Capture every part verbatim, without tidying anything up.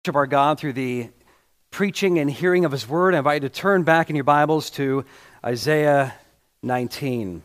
Of our God through the preaching and hearing of His Word. I invite you to turn back in your Bibles to Isaiah nineteen.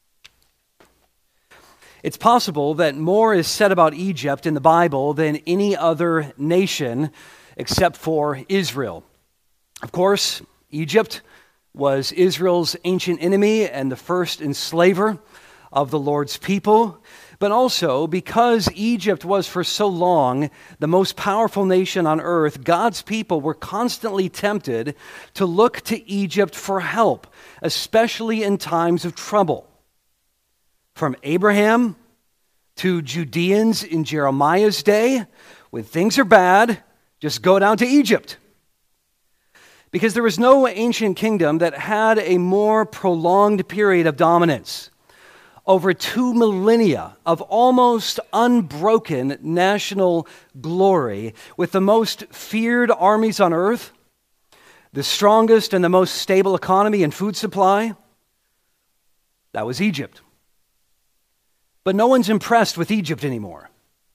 It's possible that more is said about Egypt in the Bible than any other nation except for Israel. Of course, Egypt was Israel's ancient enemy and the first enslaver of the Lord's people. But also, because Egypt was for so long the most powerful nation on earth, God's people were constantly tempted to look to Egypt for help, especially in times of trouble. From Abraham to Judeans in Jeremiah's day, when things are bad, just go down to Egypt. Because there was no ancient kingdom that had a more prolonged period of dominance. Over two millennia of almost unbroken national glory, with the most feared armies on earth, the strongest and the most stable economy and food supply, that was Egypt. But no one's impressed with Egypt anymore.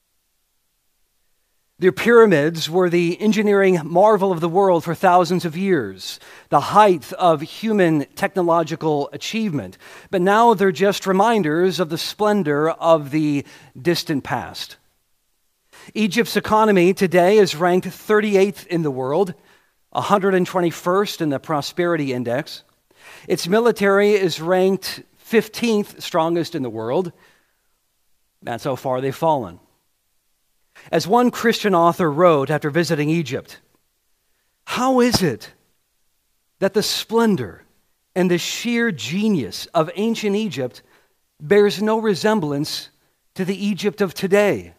Their pyramids were the engineering marvel of the world for thousands of years, the height of human technological achievement. But now they're just reminders of the splendor of the distant past. Egypt's economy today is ranked thirty-eighth in the world, one hundred twenty-first in the Prosperity Index. Its military is ranked fifteenth strongest in the world. That's how far they've fallen. As one Christian author wrote after visiting Egypt, how is it that the splendor and the sheer genius of ancient Egypt bears no resemblance to the Egypt of today?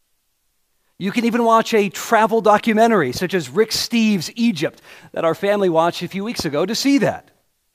You can even watch a travel documentary such as Rick Steves' Egypt that our family watched a few weeks ago to see that.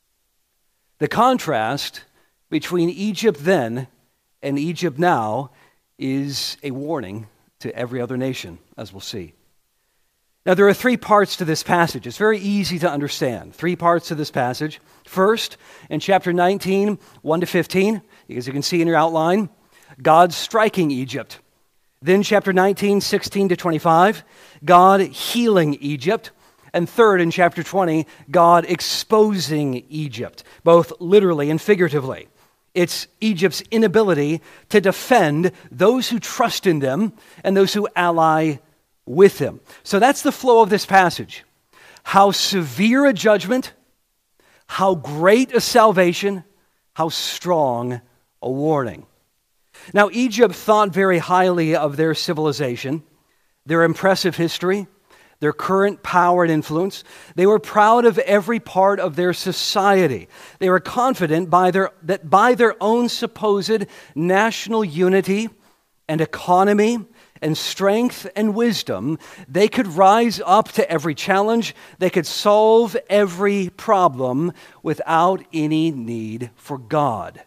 The contrast between Egypt then and Egypt now is a warning to every other nation, as we'll see. Now, there are three parts to this passage. It's very easy to understand. Three parts to this passage. First, in chapter nineteen, one to fifteen, as you can see in your outline, God striking Egypt. Then chapter nineteen, sixteen to twenty-five, God healing Egypt. And third, in chapter twenty, God exposing Egypt, both literally and figuratively. It's Egypt's inability to defend those who trust in them and those who ally with them. So that's the flow of this passage. How severe a judgment, how great a salvation, how strong a warning. Now, Egypt thought very highly of their civilization, their impressive history, their current power and influence. They were proud of every part of their society. They were confident by their, that by their own supposed national unity and economy and strength and wisdom, they could rise up to every challenge. They could solve every problem without any need for God.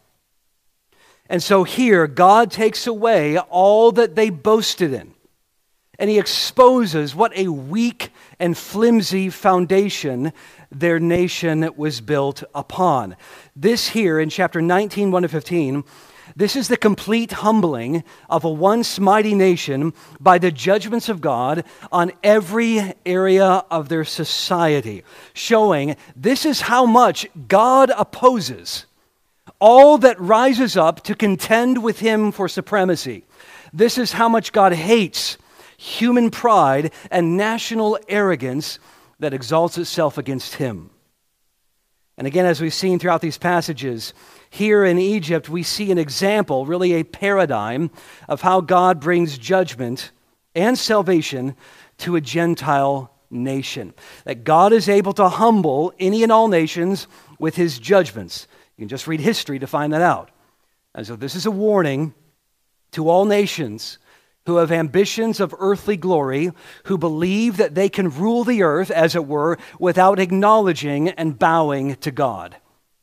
And so here, God takes away all that they boasted in. And He exposes what a weak and flimsy foundation their nation was built upon. This here in chapter nineteen, one to fifteen, this is the complete humbling of a once mighty nation by the judgments of God on every area of their society, showing this is how much God opposes all that rises up to contend with Him for supremacy. This is how much God hates human pride and national arrogance that exalts itself against Him. And again, as we've seen throughout these passages, here in Egypt, we see an example, really a paradigm, of how God brings judgment and salvation to a Gentile nation. That God is able to humble any and all nations with His judgments. You can just read history to find that out. And so this is a warning to all nations who have ambitions of earthly glory, who believe that they can rule the earth, as it were, without acknowledging and bowing to God.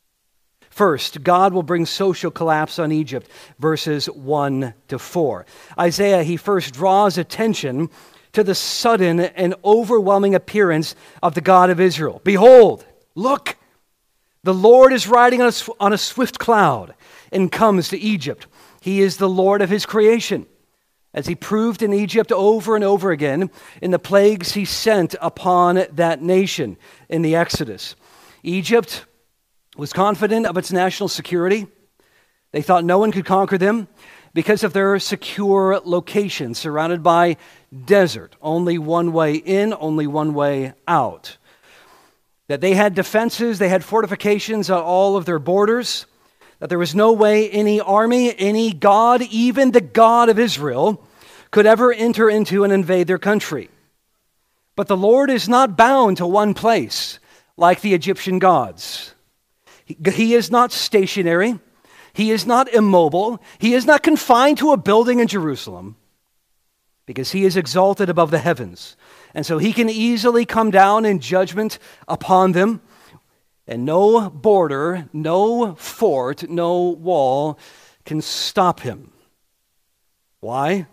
First, God will bring social collapse on Egypt, verses one to four. Isaiah, he first draws attention to the sudden and overwhelming appearance of the God of Israel. Behold, look, the Lord is riding on a, on a swift cloud and comes to Egypt. He is the Lord of His creation. as he proved in Egypt over and over again in the plagues he sent upon that nation in the Exodus. Egypt was confident of its national security. They thought no one could conquer them because of their secure location, surrounded by desert, only one way in, only one way out. That they had defenses, they had fortifications on all of their borders, that there was no way any army, any god, even the God of Israel, could ever enter into and invade their country. But the Lord is not bound to one place like the Egyptian gods. He, he is not stationary. He is not immobile. He is not confined to a building in Jerusalem, because he is exalted above the heavens. And so he can easily come down in judgment upon them, and no border, no fort, no wall can stop him. Why?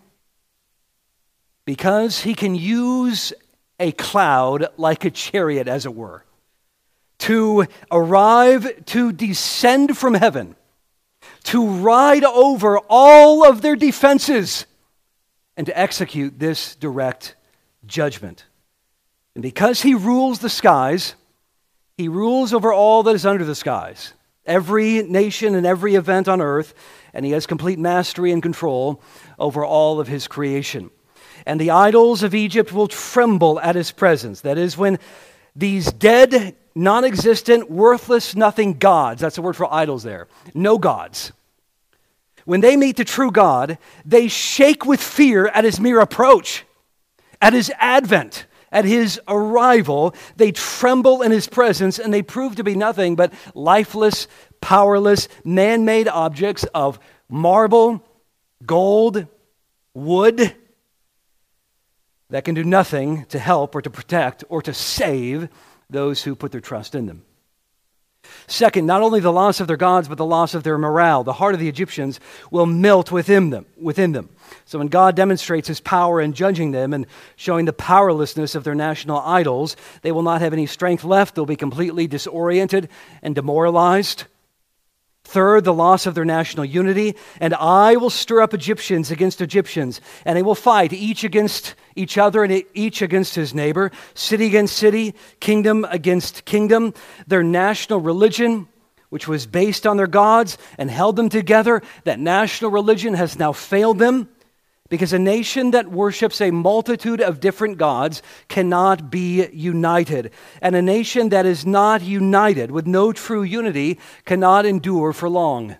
Because he can use a cloud like a chariot, as it were, to arrive, to descend from heaven, to ride over all of their defenses, and to execute this direct judgment. And because he rules the skies, he rules over all that is under the skies, every nation and every event on earth, and he has complete mastery and control over all of his creation. And the idols of Egypt will tremble at his presence. That is, when these dead, non-existent, worthless, nothing gods, that's the word for idols there, no gods, when they meet the true God, they shake with fear at his mere approach, at his advent, at his arrival. They tremble in his presence, and they prove to be nothing but lifeless, powerless, man-made objects of marble, gold, wood, that can do nothing to help or to protect or to save those who put their trust in them. Second, not only the loss of their gods, but the loss of their morale. The heart of the Egyptians will melt within them. Within them. So when God demonstrates his power in judging them and showing the powerlessness of their national idols, they will not have any strength left. They'll be completely disoriented and demoralized. Third, the loss of their national unity. And I will stir up Egyptians against Egyptians, and they will fight each against each other and each against his neighbor, city against city, kingdom against kingdom. Their national religion, which was based on their gods and held them together, that national religion has now failed them, because a nation that worships a multitude of different gods cannot be united. And a nation that is not united, with no true unity, cannot endure for long.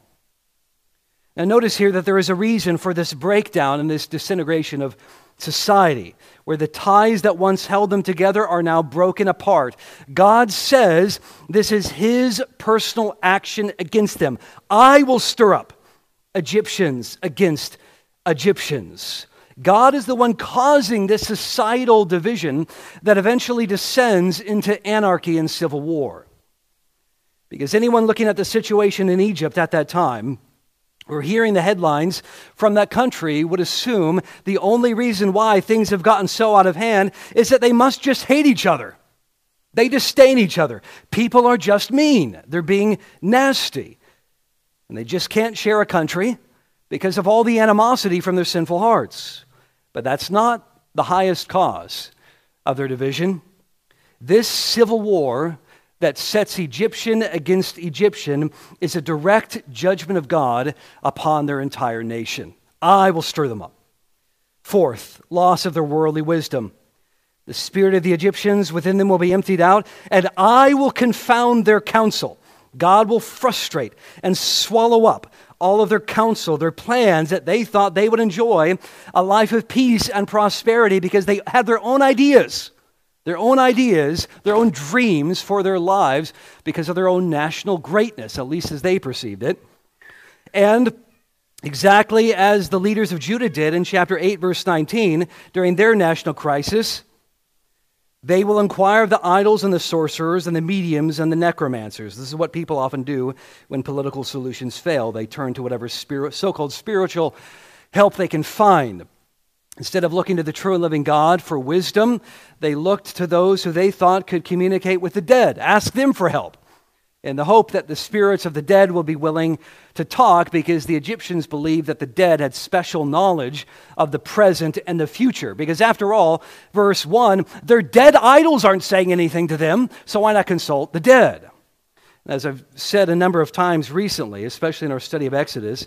Now notice here that there is a reason for this breakdown and this disintegration of society, where the ties that once held them together are now broken apart. God says this is his personal action against them. I will stir up Egyptians against Egyptians. God is the one causing this societal division that eventually descends into anarchy and civil war. Because anyone looking at the situation in Egypt at that time, or hearing the headlines from that country, would assume the only reason why things have gotten so out of hand is that they must just hate each other. They disdain each other. People are just mean. They're being nasty. And they just can't share a country because of all the animosity from their sinful hearts. But that's not the highest cause of their division. This civil war that sets Egyptian against Egyptian is a direct judgment of God upon their entire nation. I will stir them up. Fourth, loss of their worldly wisdom. The spirit of the Egyptians within them will be emptied out, and I will confound their counsel. God will frustrate and swallow up all of their counsel, their plans that they thought they would enjoy a life of peace and prosperity because they had their own ideas, their own ideas, their own dreams for their lives because of their own national greatness, at least as they perceived it. And exactly as the leaders of Judah did in chapter eight, verse nineteen, during their national crisis, they will inquire of the idols and the sorcerers and the mediums and the necromancers. This is what people often do when political solutions fail. They turn to whatever spirit, so-called spiritual help they can find. Instead of looking to the true and living God for wisdom, they looked to those who they thought could communicate with the dead. Ask them for help. in the hope that the spirits of the dead will be willing to talk, because the Egyptians believed that the dead had special knowledge of the present and the future. Because after all, verse one, their dead idols aren't saying anything to them, so why not consult the dead? As I've said a number of times recently, especially in our study of Exodus,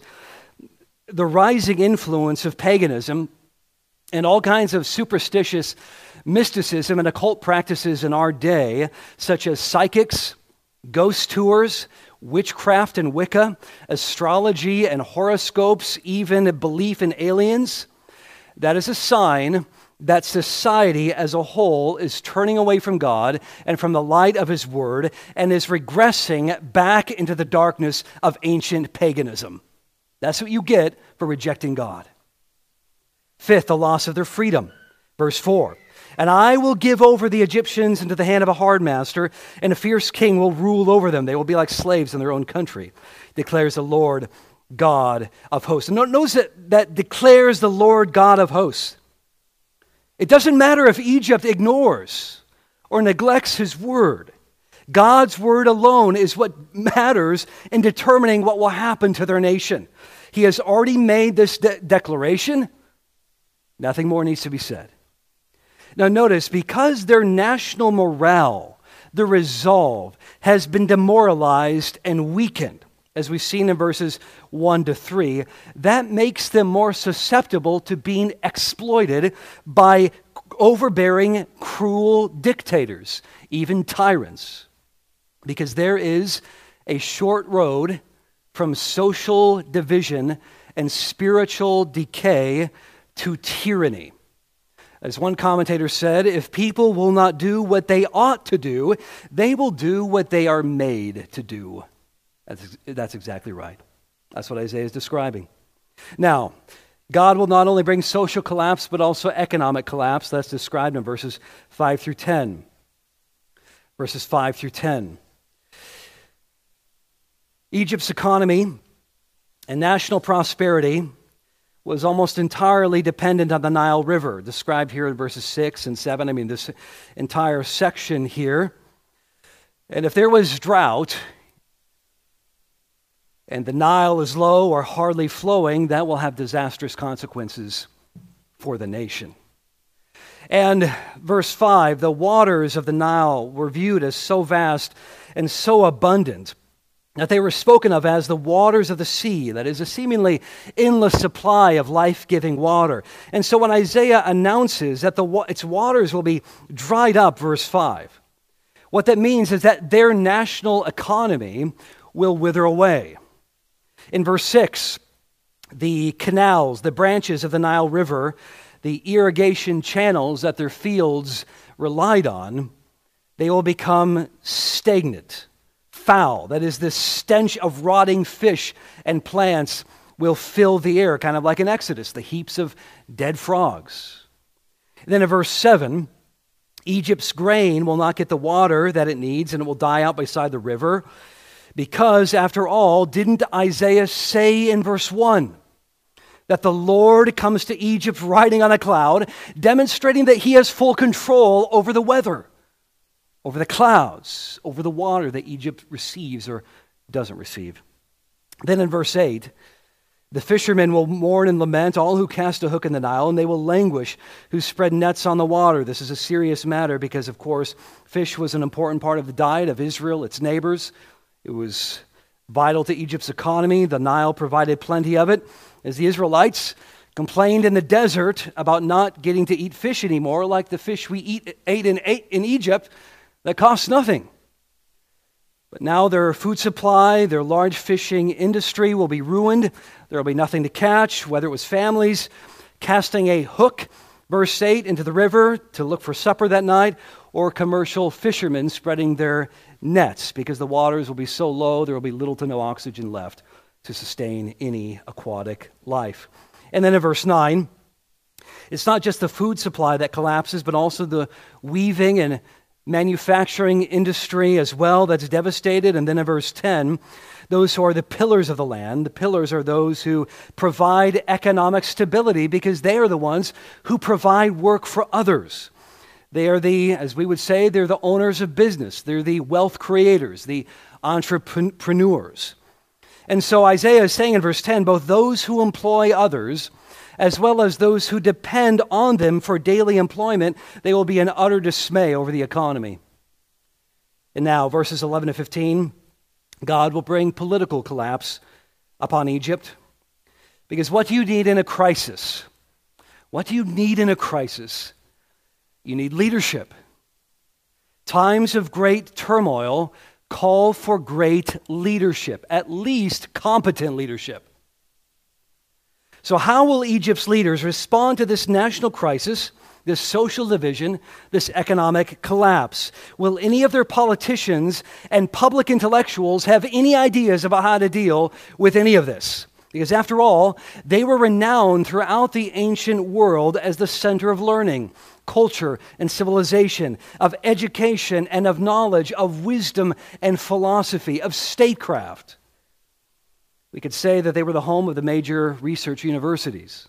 the rising influence of paganism and all kinds of superstitious mysticism and occult practices in our day, such as psychics, ghost tours, witchcraft and Wicca, astrology and horoscopes, even belief in aliens, that is a sign that society as a whole is turning away from God and from the light of His Word and is regressing back into the darkness of ancient paganism. That's what you get for rejecting God. Fifth, the loss of their freedom. Verse four. And I will give over the Egyptians into the hand of a hard master, and a fierce king will rule over them. They will be like slaves in their own country, declares the Lord God of hosts. And notice that that declares the Lord God of hosts. It doesn't matter if Egypt ignores or neglects His word. God's word alone is what matters in determining what will happen to their nation. He has already made this de- declaration. Nothing more needs to be said. Now notice, because their national morale, their resolve, has been demoralized and weakened, as we've seen in verses one to three, that makes them more susceptible to being exploited by overbearing, cruel dictators, even tyrants. Because there is a short road from social division and spiritual decay to tyranny. As one commentator said, if people will not do what they ought to do, they will do what they are made to do. That's, that's exactly right. That's what Isaiah is describing. Now, God will not only bring social collapse, but also economic collapse. That's described in verses five through ten. Verses five through ten. Egypt's economy and national prosperity was almost entirely dependent on the Nile River, described here in verses six and seven. I mean, this entire section here. And if there was drought, and the Nile is low or hardly flowing, that will have disastrous consequences for the nation. And verse five, the waters of the Nile were viewed as so vast and so abundant that they were spoken of as the waters of the sea, that is a seemingly endless supply of life-giving water. And so when Isaiah announces that the its waters will be dried up, verse five, what that means is that their national economy will wither away. In verse six, the canals, the branches of the Nile River, the irrigation channels that their fields relied on, they will become stagnant, foul. That is, the stench of rotting fish and plants will fill the air, kind of like in Exodus, the heaps of dead frogs. And then in verse seven, Egypt's grain will not get the water that it needs, and it will die out beside the river, because, after all, didn't Isaiah say in verse one that the Lord comes to Egypt riding on a cloud, demonstrating that He has full control over the weather, over the clouds, over the water that Egypt receives or doesn't receive? Then in verse eight, the fishermen will mourn and lament, all who cast a hook in the Nile, and they will languish who spread nets on the water. This is a serious matter because, of course, fish was an important part of the diet of Israel, its neighbors. It was vital to Egypt's economy. The Nile provided plenty of it. As the Israelites complained in the desert about not getting to eat fish anymore, like the fish we eat, ate in, ate in Egypt, that costs nothing. But now their food supply, their large fishing industry will be ruined. There will be nothing to catch, whether it was families casting a hook, verse eight, into the river to look for supper that night, or commercial fishermen spreading their nets, because the waters will be so low, there will be little to no oxygen left to sustain any aquatic life. And then in verse nine, it's not just the food supply that collapses, but also the weaving and manufacturing industry as well that's devastated. And then in verse ten, those who are the pillars of the land, the pillars are those who provide economic stability, because they are the ones who provide work for others. They are the, as we would say, they're the owners of business. They're the wealth creators, the entrepreneurs. And so Isaiah is saying in verse ten, both those who employ others as well as those who depend on them for daily employment, they will be in utter dismay over the economy. And now, verses eleven to fifteen, God will bring political collapse upon Egypt. Because what do you need in a crisis? What do you need in a crisis? You need leadership. Times of great turmoil call for great leadership, at least competent leadership. So how will Egypt's leaders respond to this national crisis, this social division, this economic collapse? Will any of their politicians and public intellectuals have any ideas about how to deal with any of this? Because after all, they were renowned throughout the ancient world as the center of learning, culture, and civilization, of education and of knowledge, of wisdom and philosophy, of statecraft. We could say that they were the home of the major research universities.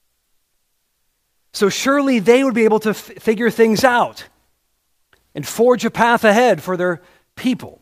So surely they would be able to f- figure things out and forge a path ahead for their people.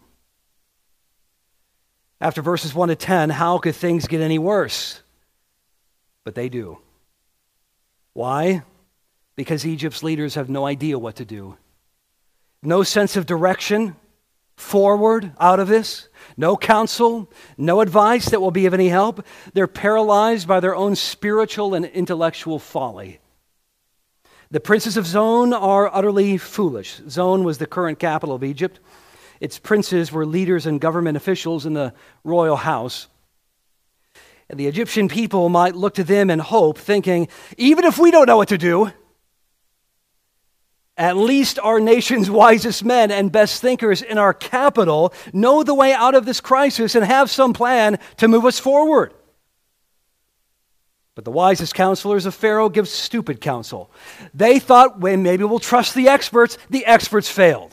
After verses one to ten, how could things get any worse? But they do. Why? Because Egypt's leaders have no idea what to do. No sense of direction forward out of this. No counsel, no advice that will be of any help. They're paralyzed by their own spiritual and intellectual folly. The princes of Zoan are utterly foolish. Zoan was the current capital of Egypt. Its princes were leaders and government officials in the royal house. And the Egyptian people might look to them in hope, thinking, even if we don't know what to do, at least our nation's wisest men and best thinkers in our capital know the way out of this crisis and have some plan to move us forward. But the wisest counselors of Pharaoh give stupid counsel. They thought, well, maybe we'll trust the experts. The experts failed.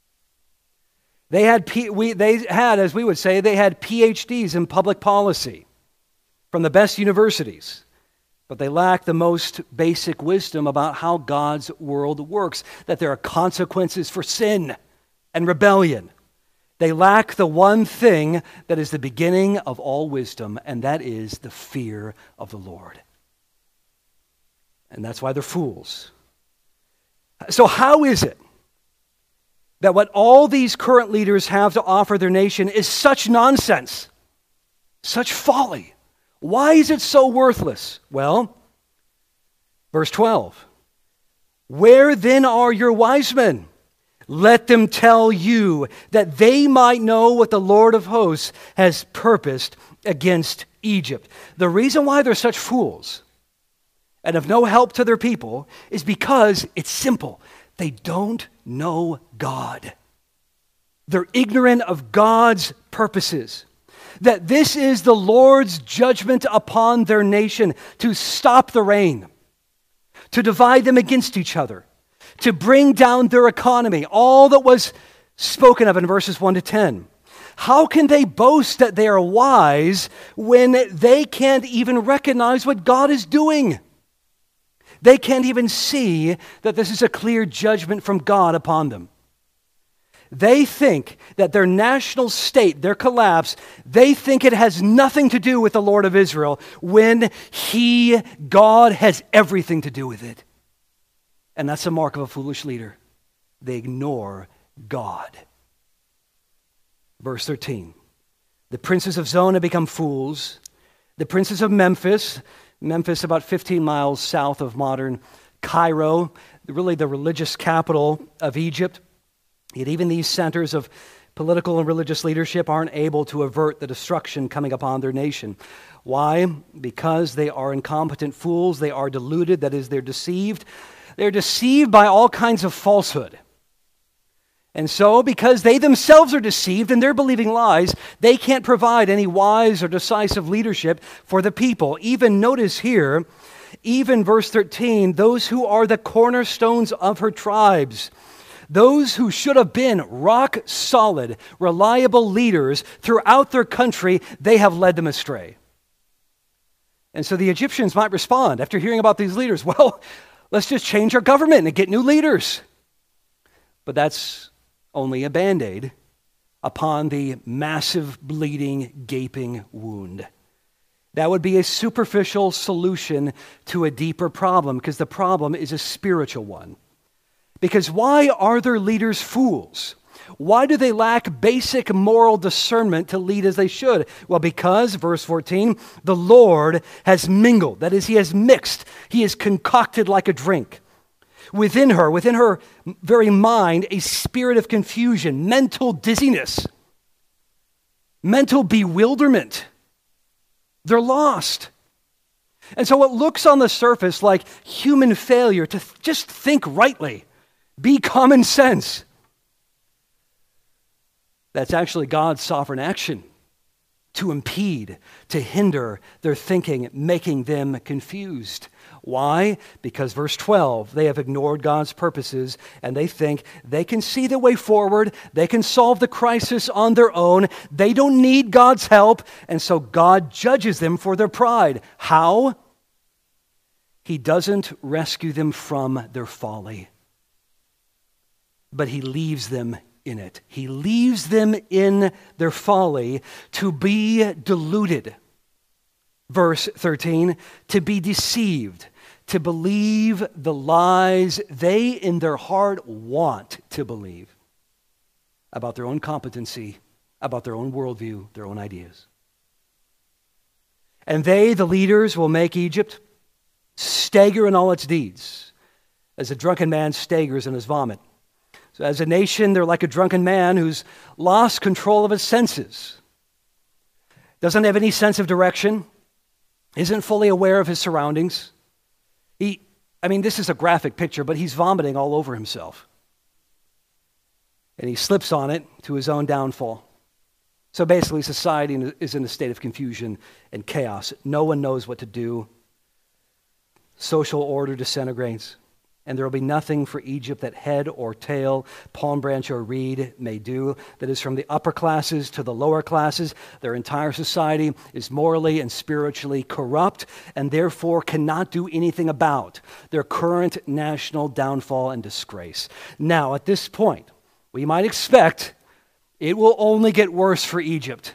They had, P, we, they had, as we would say, they had P H Ds in public policy from the best universities. But they lack the most basic wisdom about how God's world works, that there are consequences for sin and rebellion. They lack the one thing that is the beginning of all wisdom, and that is the fear of the Lord. And that's why they're fools. So how is it that what all these current leaders have to offer their nation is such nonsense, such folly? Why is it so worthless? Well, verse twelve, where then are your wise men? Let them tell you, that they might know what the Lord of hosts has purposed against Egypt. The reason why they're such fools and of no help to their people is because it's simple. They don't know God. They're ignorant of God's purposes. That this is the Lord's judgment upon their nation to stop the rain, to divide them against each other, to bring down their economy, all that was spoken of in verses one to ten. How can they boast that they are wise when they can't even recognize what God is doing? They can't even see that this is a clear judgment from God upon them. They think that their national state, their collapse, they think it has nothing to do with the Lord of Israel when He, God, has everything to do with it. And that's a mark of a foolish leader. They ignore God. Verse thirteen. The princes of Zoan have become fools. The princes of Memphis, Memphis about fifteen miles south of modern Cairo, really the religious capital of Egypt. Yet even these centers of political and religious leadership aren't able to avert the destruction coming upon their nation. Why? Because they are incompetent fools. They are deluded. That is, they're deceived. They're deceived by all kinds of falsehood. And so, because they themselves are deceived and they're believing lies, they can't provide any wise or decisive leadership for the people. Even notice here, even verse thirteen, those who are the cornerstones of her tribes, those who should have been rock solid, reliable leaders throughout their country, they have led them astray. And so the Egyptians might respond after hearing about these leaders, well, let's just change our government and get new leaders. But that's only a Band-Aid upon the massive, bleeding, gaping wound. That would be a superficial solution to a deeper problem, because the problem is a spiritual one. Because why are their leaders fools? Why do they lack basic moral discernment to lead as they should? Well, because, verse fourteen, the Lord has mingled. That is, he has mixed. He has concocted like a drink. Within her, within her very mind, a spirit of confusion, mental dizziness, mental bewilderment. They're lost. And so what looks on the surface like human failure to th- just think rightly, be common sense, that's actually God's sovereign action to impede, to hinder their thinking, making them confused. Why? Because verse twelve, they have ignored God's purposes and they think they can see the way forward, they can solve the crisis on their own, they don't need God's help, and so God judges them for their pride. How? He doesn't rescue them from their folly, but he leaves them in it. He leaves them in their folly to be deluded. Verse thirteen, to be deceived, to believe the lies they in their heart want to believe about their own competency, about their own worldview, their own ideas. And they, the leaders, will make Egypt stagger in all its deeds, as a drunken man staggers in his vomit. So as a nation, they're like a drunken man who's lost control of his senses, doesn't have any sense of direction, isn't fully aware of his surroundings. He, I mean, this is a graphic picture, but he's vomiting all over himself. And he slips on it to his own downfall. So basically, society is in a state of confusion and chaos. No one knows what to do. Social order disintegrates. And there will be nothing for Egypt that head or tail, palm branch or reed may do. That is, from the upper classes to the lower classes, their entire society is morally and spiritually corrupt and therefore cannot do anything about their current national downfall and disgrace. Now, at this point, we might expect it will only get worse for Egypt.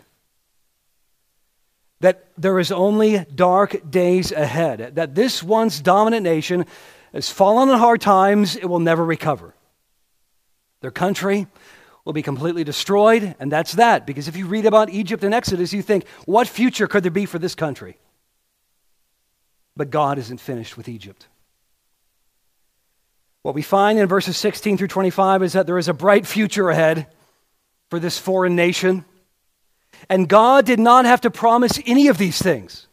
That there is only dark days ahead. That this once dominant nation has fallen on hard times, it will never recover. Their country will be completely destroyed, and that's that. Because if you read about Egypt in Exodus, you think, what future could there be for this country? But God isn't finished with Egypt. What we find in verses sixteen through twenty-five is that there is a bright future ahead for this foreign nation. And God did not have to promise any of these things.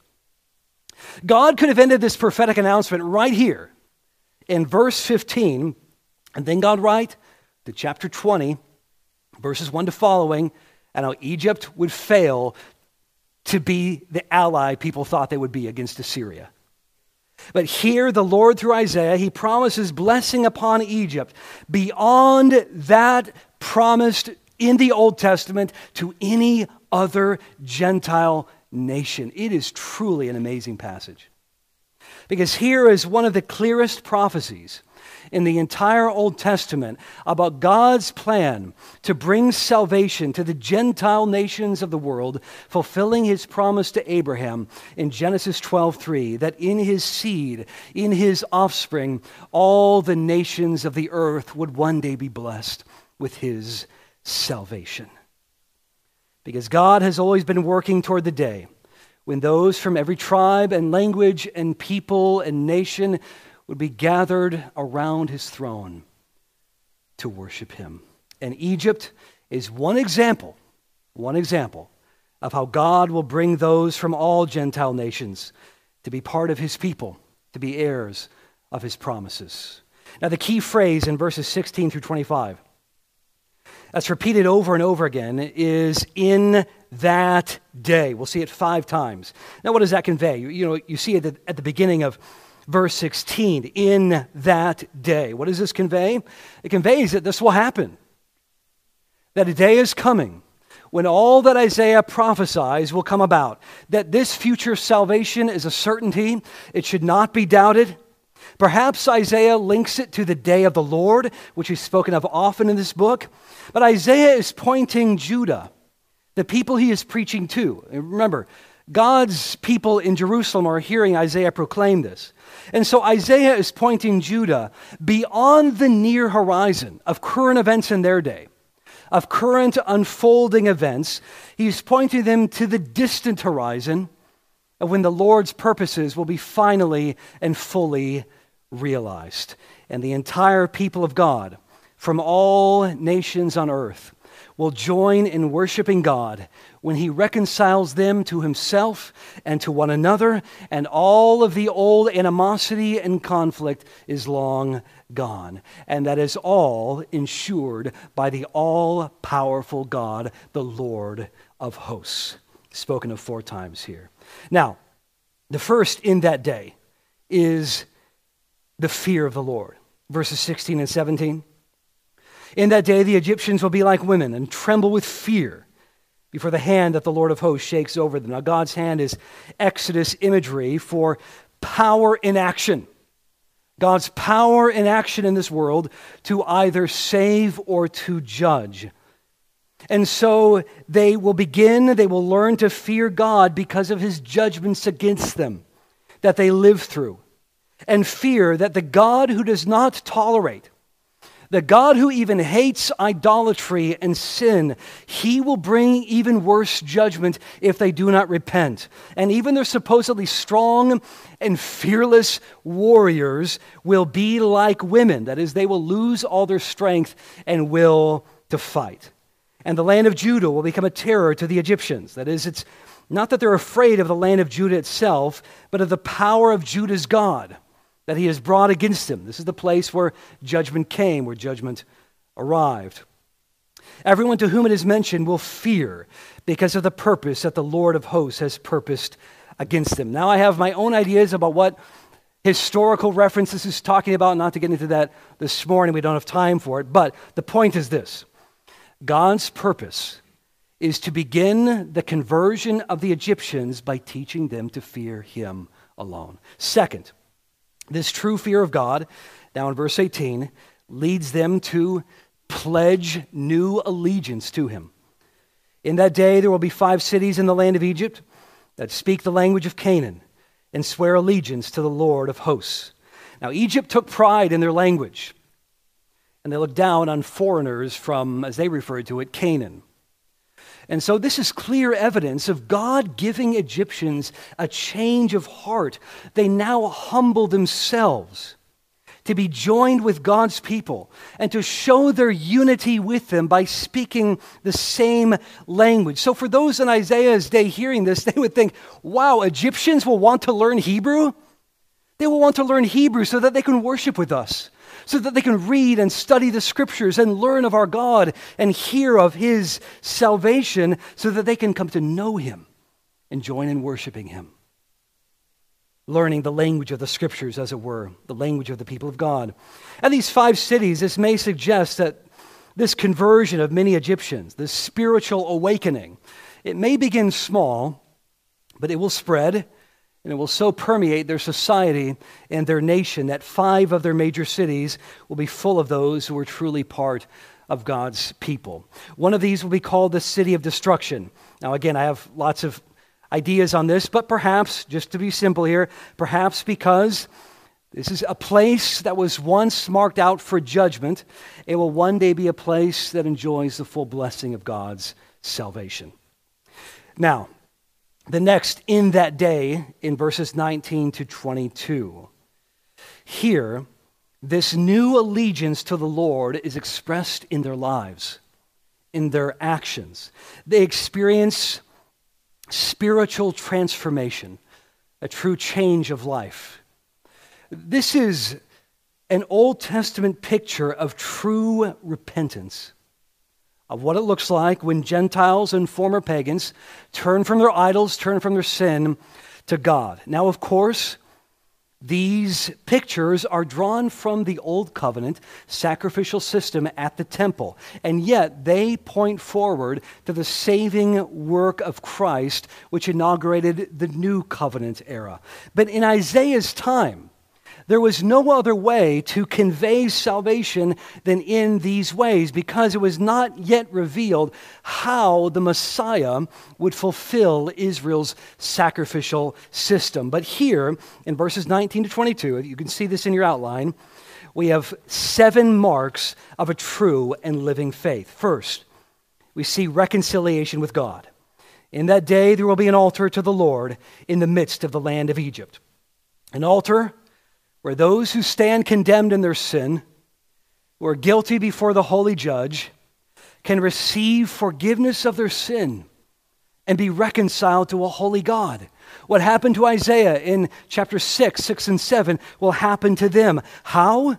God could have ended this prophetic announcement right here in verse fifteen, and then gone right to chapter twenty, verses one to following, and how Egypt would fail to be the ally people thought they would be against Assyria. But here, the Lord, through Isaiah, he promises blessing upon Egypt beyond that promised in the Old Testament to any other Gentile nation. It is truly an amazing passage. Because here is one of the clearest prophecies in the entire Old Testament about God's plan to bring salvation to the Gentile nations of the world, fulfilling his promise to Abraham in Genesis twelve three, that in his seed, in his offspring, all the nations of the earth would one day be blessed with his salvation. Because God has always been working toward the day when those from every tribe and language and people and nation would be gathered around his throne to worship him. And Egypt is one example, one example of how God will bring those from all Gentile nations to be part of his people, to be heirs of his promises. Now, the key phrase in verses sixteen through twenty-five, that's repeated over and over again, is in that day. We'll see it five times. Now, what does that convey? You, you know, you see it at the beginning of verse sixteen, in that day. What does this convey? It conveys that this will happen. That a day is coming when all that Isaiah prophesies will come about. That this future salvation is a certainty. It should not be doubted. Perhaps Isaiah links it to the day of the Lord, which is spoken of often in this book. But Isaiah is pointing Judah, the people he is preaching to. And remember, God's people in Jerusalem are hearing Isaiah proclaim this. And so Isaiah is pointing Judah beyond the near horizon of current events in their day, of current unfolding events. He's pointing them to the distant horizon of when the Lord's purposes will be finally and fully realized. And the entire people of God from all nations on earth will join in worshiping God when he reconciles them to himself and to one another, and all of the old animosity and conflict is long gone. And that is all ensured by the all-powerful God, the Lord of hosts, spoken of four times here. Now, the first in that day is the fear of the Lord. Verses sixteen and seventeen. In that day, the Egyptians will be like women and tremble with fear before the hand that the Lord of hosts shakes over them. Now, God's hand is Exodus imagery for power in action. God's power in action in this world to either save or to judge. And so they will begin, they will learn to fear God because of his judgments against them that they live through. And fear that the God who does not tolerate, the God who even hates idolatry and sin, he will bring even worse judgment if they do not repent. And even their supposedly strong and fearless warriors will be like women. That is, they will lose all their strength and will to fight. And the land of Judah will become a terror to the Egyptians. That is, it's not that they're afraid of the land of Judah itself, but of the power of Judah's God that he has brought against him. This is the place where judgment came, where judgment arrived. Everyone to whom it is mentioned will fear because of the purpose that the Lord of hosts has purposed against them. Now I have my own ideas about what historical reference this is talking about, not to get into that this morning. We don't have time for it. But the point is this. God's purpose is to begin the conversion of the Egyptians by teaching them to fear him alone. Second, this true fear of God, now in verse eighteen, leads them to pledge new allegiance to him. In that day there will be five cities in the land of Egypt that speak the language of Canaan and swear allegiance to the Lord of hosts. Now Egypt took pride in their language, and they looked down on foreigners from, as they referred to it, Canaan. And so this is clear evidence of God giving Egyptians a change of heart. They now humble themselves to be joined with God's people and to show their unity with them by speaking the same language. So for those in Isaiah's day hearing this, they would think, wow, Egyptians will want to learn Hebrew? They will want to learn Hebrew so that they can worship with us, so that they can read and study the scriptures and learn of our God and hear of his salvation so that they can come to know him and join in worshiping him. Learning the language of the scriptures, as it were, the language of the people of God. And these five cities, this may suggest that this conversion of many Egyptians, this spiritual awakening, it may begin small, but it will spread. And it will so permeate their society and their nation that five of their major cities will be full of those who are truly part of God's people. One of these will be called the city of destruction. Now, again, I have lots of ideas on this, but perhaps, just to be simple here, perhaps because this is a place that was once marked out for judgment, it will one day be a place that enjoys the full blessing of God's salvation. Now, the next in that day, in verses nineteen to twenty-two, here, this new allegiance to the Lord is expressed in their lives, in their actions. They experience spiritual transformation, a true change of life. This is an Old Testament picture of true repentance, of what it looks like when Gentiles and former pagans turn from their idols, turn from their sin to God. Now, of course, these pictures are drawn from the Old Covenant sacrificial system at the temple, and yet they point forward to the saving work of Christ, which inaugurated the New Covenant era. But in Isaiah's time, There was no other way to convey salvation than in these ways, because it was not yet revealed how the Messiah would fulfill Israel's sacrificial system. But here, in verses nineteen to twenty-two, you can see this in your outline, we have seven marks of a true and living faith. First, we see reconciliation with God. In that day, there will be an altar to the Lord in the midst of the land of Egypt. An altar where those who stand condemned in their sin, who are guilty before the holy judge, can receive forgiveness of their sin and be reconciled to a holy God. What happened to Isaiah in chapter six, six and seven will happen to them. How?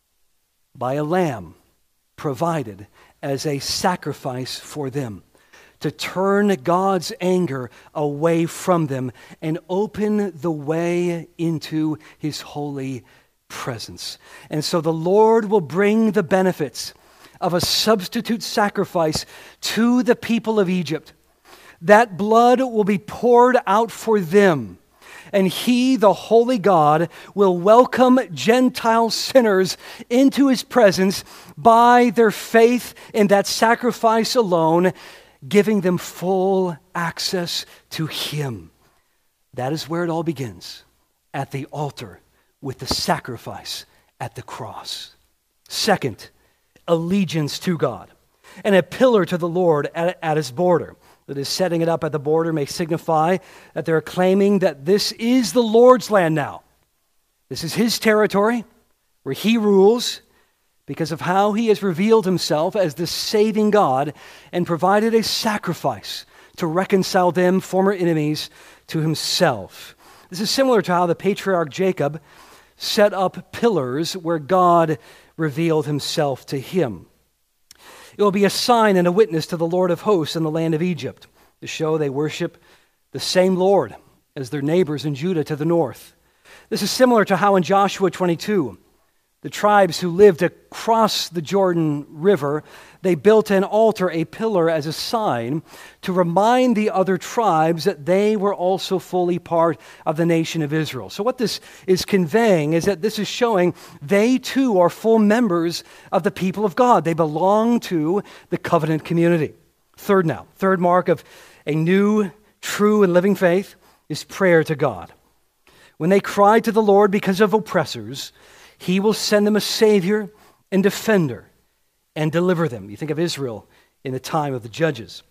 By a lamb provided as a sacrifice for them, to turn God's anger away from them and open the way into his holy presence. And so the Lord will bring the benefits of a substitute sacrifice to the people of Egypt. That blood will be poured out for them. And he, the holy God, will welcome Gentile sinners into his presence by their faith in that sacrifice alone, giving them full access to him. That is where it all begins, at the altar with the sacrifice at the cross. Second, allegiance to God, and a pillar to the Lord at, at his border. That is, setting it up at the border may signify that they're claiming that this is the Lord's land now. This is his territory where he rules, because of how he has revealed himself as the saving God and provided a sacrifice to reconcile them, former enemies, to himself. This is similar to how the patriarch Jacob set up pillars where God revealed himself to him. It will be a sign and a witness to the Lord of hosts in the land of Egypt, to show they worship the same Lord as their neighbors in Judah to the north. This is similar to how in Joshua twenty-two, the tribes who lived across the Jordan River, they built an altar, a pillar, as a sign to remind the other tribes that they were also fully part of the nation of Israel. So what this is conveying is that this is showing they too are full members of the people of God. They belong to the covenant community. Third now, third mark of a new, true, and living faith is prayer to God. When they cry to the Lord because of oppressors, he will send them a Savior and defender and deliver them. You think of Israel in the time of the judges.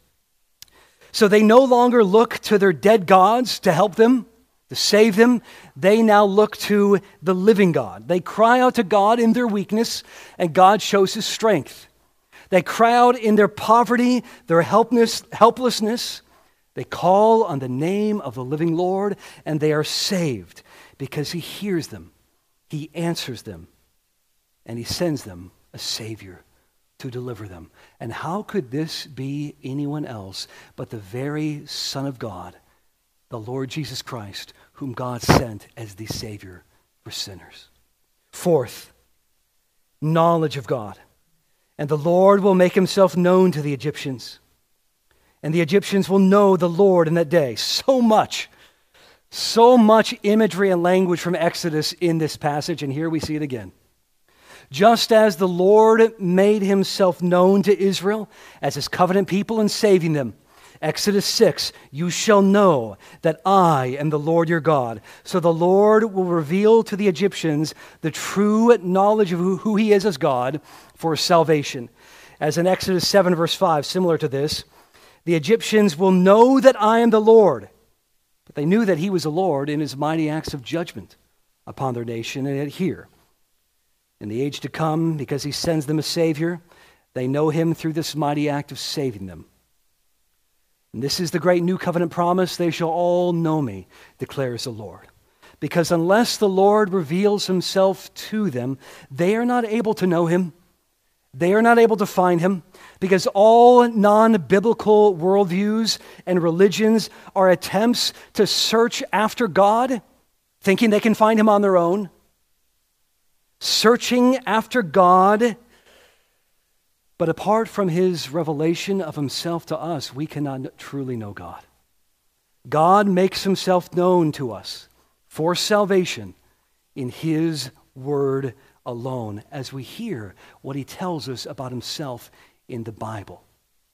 So they no longer look to their dead gods to help them, to save them. They now look to the living God. They cry out to God in their weakness, and God shows his strength. They cry out in their poverty, their helplessness, helplessness. They call on the name of the living Lord, and they are saved because he hears them. He answers them, and he sends them a Savior to deliver them. And how could this be anyone else but the very Son of God, the Lord Jesus Christ, whom God sent as the Savior for sinners? Fourth, knowledge of God. And the Lord will make himself known to the Egyptians, and the Egyptians will know the Lord in that day. So much So much imagery and language from Exodus in this passage, and here we see it again. Just as the Lord made himself known to Israel as his covenant people in saving them, Exodus six, you shall know that I am the Lord your God. So the Lord will reveal to the Egyptians the true knowledge of who, who he is as God for salvation. As in Exodus seven, verse five, similar to this, the Egyptians will know that I am the Lord. But they knew that he was the Lord in his mighty acts of judgment upon their nation. And yet here, in the age to come, because he sends them a Savior, they know him through this mighty act of saving them. And this is the great new covenant promise: they shall all know me, declares the Lord. Because unless the Lord reveals himself to them, they are not able to know him. They are not able to find him, because all non-biblical worldviews and religions are attempts to search after God, thinking they can find him on their own. Searching after God, but apart from his revelation of himself to us, we cannot truly know God. God makes himself known to us for salvation in his word alone as we hear what he tells us about himself in the Bible.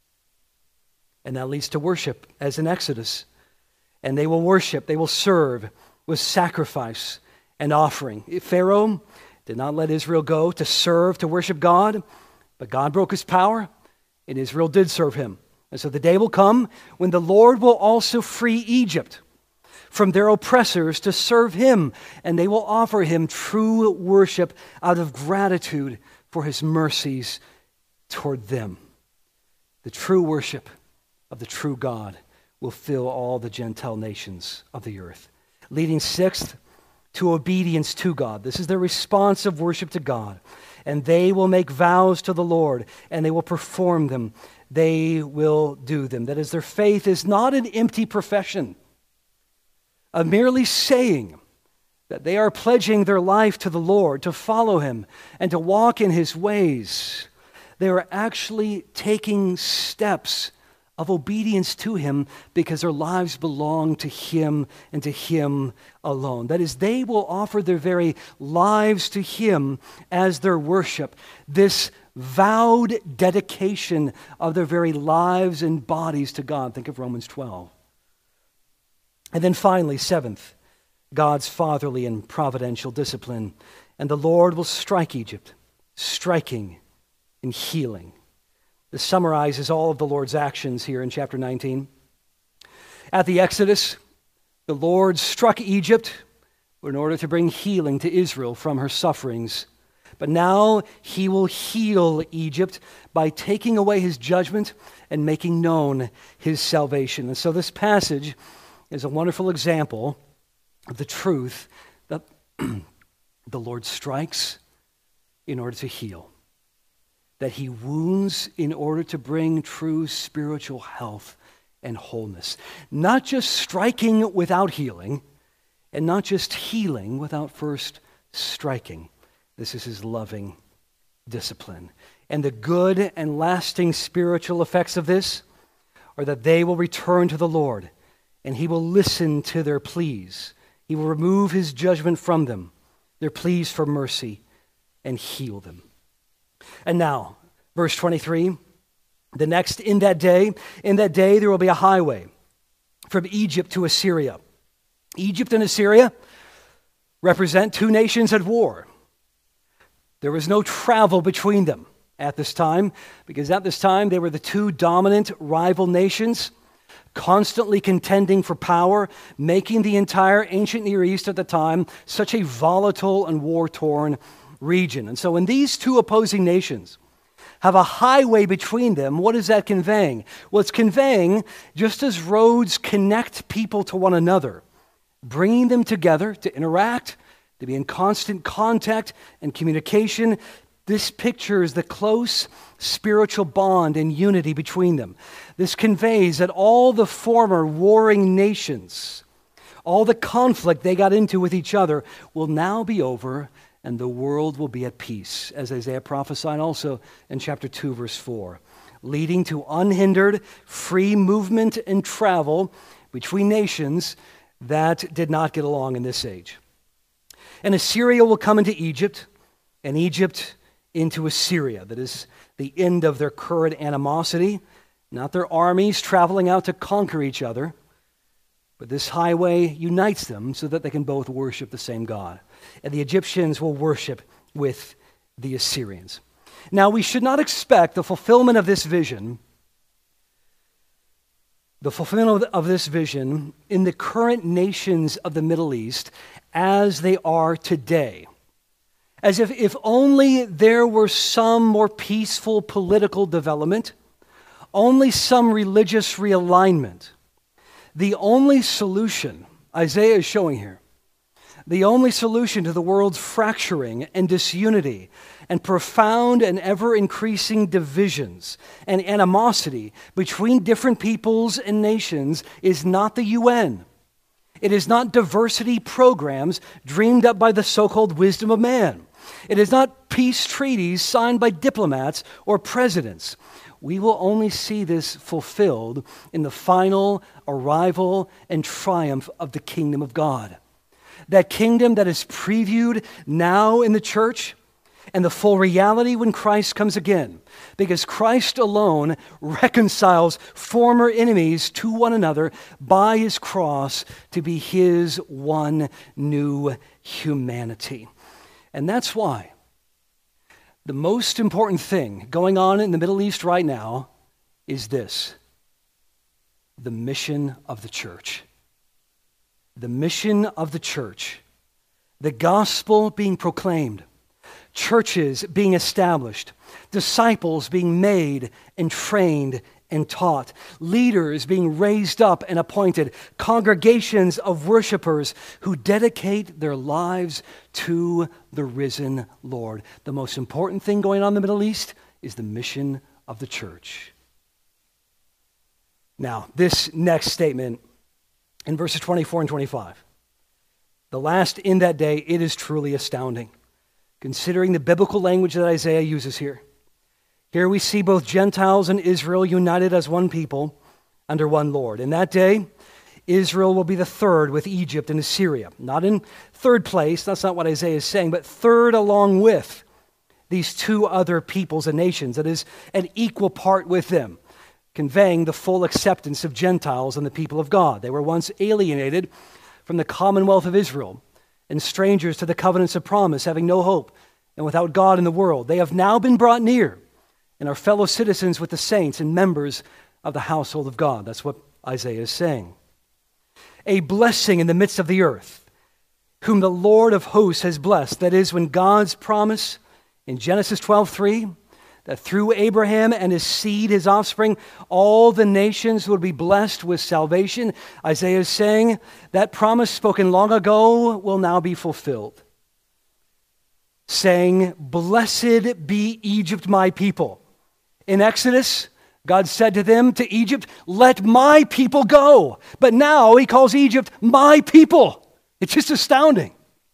And that leads to worship as in Exodus. And they will worship, they will serve with sacrifice and offering. Pharaoh did not let Israel go to serve, to worship God, but God broke his power, and Israel did serve him. And so the day will come when the Lord will also free Egypt from their oppressors to serve him, and they will offer him true worship out of gratitude for his mercies toward them. The true worship of the true God will fill all the Gentile nations of the earth. Leading sixth, to obedience to God. This is their response of worship to God. And they will make vows to the Lord, and they will perform them. They will do them. That is, their faith is not an empty profession of merely saying that they are pledging their life to the Lord, to follow him, and to walk in his ways. They are actually taking steps of obedience to him because their lives belong to him and to him alone. That is, they will offer their very lives to him as their worship. This vowed dedication of their very lives and bodies to God. Think of Romans twelve. And then finally, seventh, God's fatherly and providential discipline. And the Lord will strike Egypt, striking and healing. This summarizes all of the Lord's actions here in chapter nineteen. At the Exodus, the Lord struck Egypt in order to bring healing to Israel from her sufferings. But now he will heal Egypt by taking away his judgment and making known his salvation. And so this passage is a wonderful example of the truth that the Lord strikes in order to heal, that he wounds in order to bring true spiritual health and wholeness. Not just striking without healing, and not just healing without first striking. This is his loving discipline. And the good and lasting spiritual effects of this are that they will return to the Lord, and he will listen to their pleas. He will remove his judgment from them, their pleas for mercy, and heal them. And now, verse twenty-three, the next, in that day, in that day there will be a highway from Egypt to Assyria. Egypt and Assyria represent two nations at war. There was no travel between them at this time, because at this time they were the two dominant rival nations, constantly contending for power, making the entire ancient Near East at the time such a volatile and war-torn region. And so when these two opposing nations have a highway between them, what is that conveying? Well, it's conveying, just as roads connect people to one another, bringing them together to interact, to be in constant contact and communication, this pictures the close spiritual bond and unity between them. This conveys that all the former warring nations, all the conflict they got into with each other will now be over, and the world will be at peace, as Isaiah prophesied also in chapter two, verse four, leading to unhindered, free movement and travel between nations that did not get along in this age. And Assyria will come into Egypt, and Egypt into Assyria. That is the end of their current animosity, not their armies traveling out to conquer each other, but this highway unites them so that they can both worship the same God. And the Egyptians will worship with the Assyrians. Now, we should not expect the fulfillment of this vision, the fulfillment of this vision in the current nations of the Middle East as they are today. As if, if only there were some more peaceful political development, only some religious realignment. The only solution, Isaiah is showing here, the only solution to the world's fracturing and disunity and profound and ever-increasing divisions and animosity between different peoples and nations is not the U N. It is not diversity programs dreamed up by the so-called wisdom of man. It is not peace treaties signed by diplomats or presidents. We will only see this fulfilled in the final arrival and triumph of the kingdom of God. that kingdom that is previewed now in the church, and the full reality when Christ comes again, because Christ alone reconciles former enemies to one another by his cross to be his one new humanity. And that's why the most important thing going on in the Middle East right now is this: the mission of the church. The mission of the church. The gospel being proclaimed. Churches being established, disciples being made and trained and taught, leaders being raised up and appointed, congregations of worshipers who dedicate their lives to the risen Lord. The most important thing going on in the Middle East is the mission of the church. Now, this next statement in verses twenty-four and twenty-five, the last in that day, it is truly astounding, considering the biblical language that Isaiah uses here. Here we see both Gentiles and Israel united as one people under one Lord. In that day, Israel will be the third with Egypt and Assyria. Not in third place, that's not what Isaiah is saying, but third along with these two other peoples and nations. That is, an equal part with them, conveying the full acceptance of Gentiles and the people of God. They were once alienated from the commonwealth of Israel, and strangers to the covenants of promise, having no hope and without God in the world. They have now been brought near and are fellow citizens with the saints and members of the household of God. That's what Isaiah is saying. A blessing in the midst of the earth, whom the Lord of hosts has blessed. That is, when God's promise in Genesis twelve three, that through Abraham and his seed, his offspring, all the nations would be blessed with salvation. Isaiah is saying that promise spoken long ago will now be fulfilled. Saying, "Blessed be Egypt, my people." In Exodus, God said to them, to Egypt, "Let my people go." But now he calls Egypt my people. It's just astounding.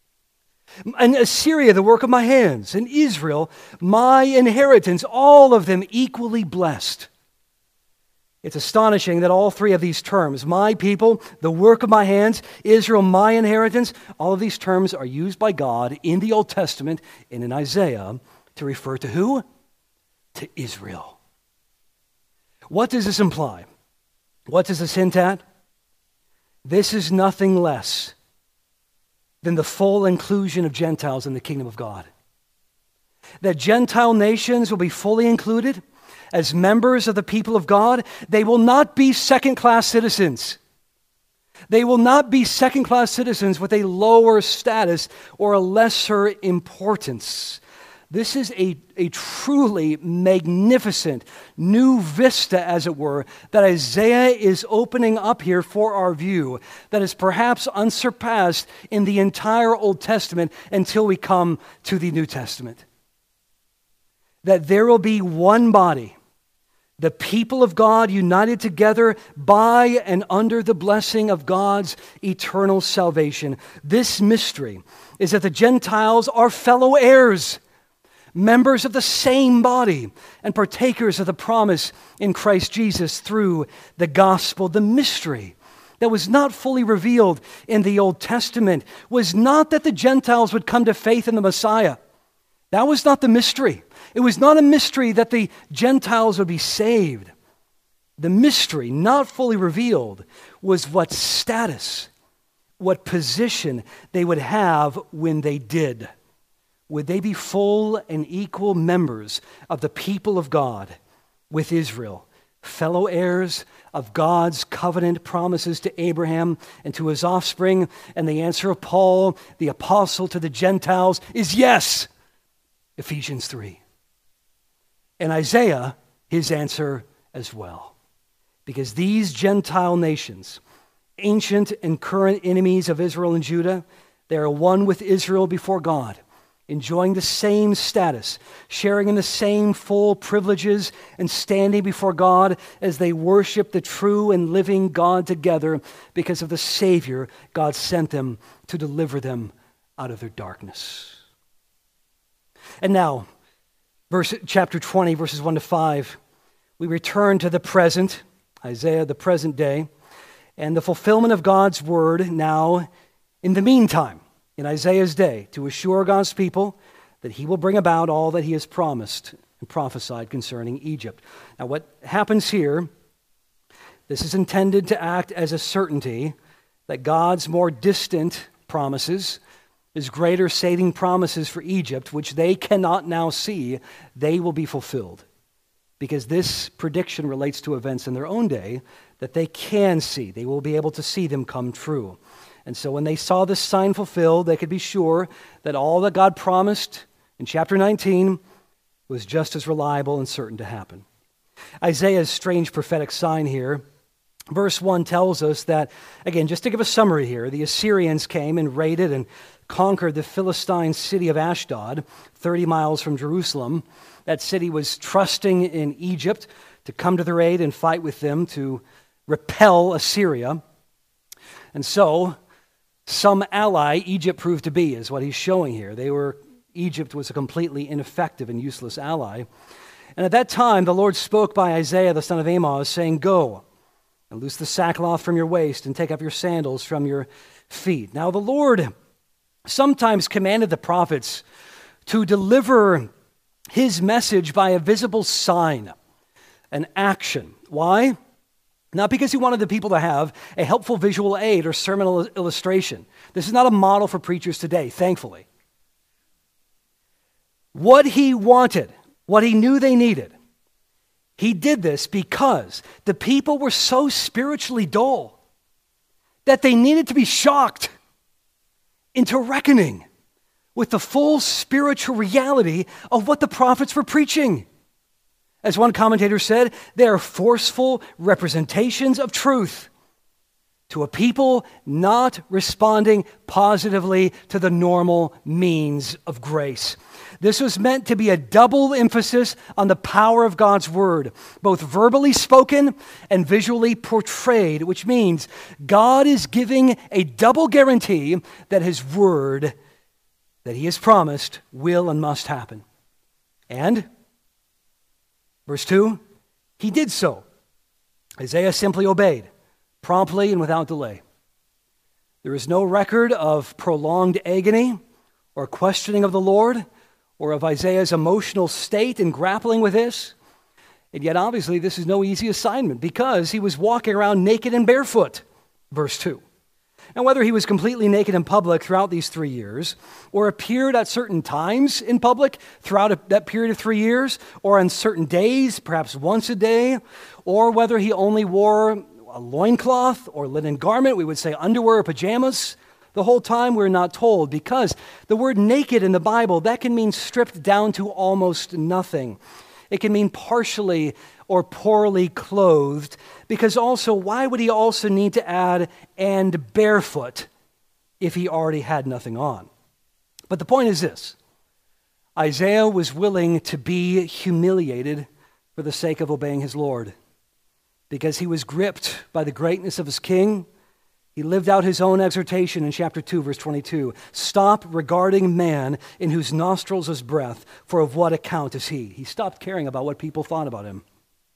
And Assyria, the work of my hands, and Israel, my inheritance, all of them equally blessed. It's astonishing that all three of these terms, my people, the work of my hands, Israel, my inheritance, all of these terms are used by God in the Old Testament and in Isaiah to refer to who? To Israel. What does this imply? What does this hint at? This is nothing less than the full inclusion of Gentiles in the kingdom of God. That Gentile nations will be fully included as members of the people of God. They will not be second-class citizens. They will not be second-class citizens with a lower status or a lesser importance. This is a, a truly magnificent new vista, as it were, that Isaiah is opening up here for our view, that is perhaps unsurpassed in the entire Old Testament until we come to the New Testament. That there will be one body, the people of God united together by and under the blessing of God's eternal salvation. This mystery is that the Gentiles are fellow heirs, members of the same body, and partakers of the promise in Christ Jesus through the gospel. The mystery that was not fully revealed in the Old Testament was not that the Gentiles would come to faith in the Messiah. That was not the mystery. It was not a mystery that the Gentiles would be saved. The mystery, not fully revealed, was what status, what position they would have when they did. Would they be full and equal members of the people of God with Israel, fellow heirs of God's covenant promises to Abraham and to his offspring? And the answer of Paul, the apostle to the Gentiles, is yes. Ephesians three. And Isaiah, his answer as well. Because these Gentile nations, ancient and current enemies of Israel and Judah, they are one with Israel before God, enjoying the same status, sharing in the same full privileges, and standing before God as they worship the true and living God together because of the Savior God sent them to deliver them out of their darkness. And now, verse, chapter twenty, verses one to five, we return to the present, Isaiah, the present day, and the fulfillment of God's word now in the meantime. in Isaiah's day to assure God's people that he will bring about all that he has promised and prophesied concerning Egypt. Now, what happens here, this is intended to act as a certainty that God's more distant promises, his greater saving promises for Egypt, which they cannot now see, they will be fulfilled. Because this prediction relates to events in their own day that they can see. They will be able to see them come true. And so when they saw this sign fulfilled, they could be sure that all that God promised in chapter nineteen was just as reliable and certain to happen. Isaiah's strange prophetic sign here, verse one tells us that, again, just to give a summary here, the Assyrians came and raided and conquered the Philistine city of Ashdod, thirty miles from Jerusalem. That city was trusting in Egypt to come to their aid and fight with them to repel Assyria. And so, some ally Egypt proved to be, is what he's showing here. They were, Egypt was a completely ineffective and useless ally. And at that time, the Lord spoke by Isaiah the son of Amoz, saying, "Go and loose the sackcloth from your waist and take up your sandals from your feet." Now the Lord sometimes commanded the prophets to deliver his message by a visible sign, an action. Why? Not because he wanted the people to have a helpful visual aid or sermon illustration. This is not a model for preachers today, thankfully. What he wanted, what he knew they needed, he did this because the people were so spiritually dull that they needed to be shocked into reckoning with the full spiritual reality of what the prophets were preaching. As one commentator said, they are forceful representations of truth to a people not responding positively to the normal means of grace. This was meant to be a double emphasis on the power of God's word, both verbally spoken and visually portrayed, which means God is giving a double guarantee that his word that he has promised will and must happen. And, verse two, he did so. Isaiah simply obeyed, promptly and without delay. There is no record of prolonged agony or questioning of the Lord or of Isaiah's emotional state in grappling with this. And yet, obviously, this is no easy assignment because he was walking around naked and barefoot, verse two. And whether he was completely naked in public throughout these three years, or appeared at certain times in public throughout a, that period of three years, or on certain days, perhaps once a day, or whether he only wore a loincloth or linen garment, we would say underwear or pajamas, the whole time we're not told, because the word naked in the Bible, that can mean stripped down to almost nothing. It can mean partially or poorly clothed, because also, why would he also need to add and barefoot if he already had nothing on? But the point is this: Isaiah was willing to be humiliated for the sake of obeying his Lord, because he was gripped by the greatness of his king. He lived out his own exhortation in chapter two, verse twenty-two. "Stop regarding man in whose nostrils is breath, for of what account is he?" He stopped caring about what people thought about him.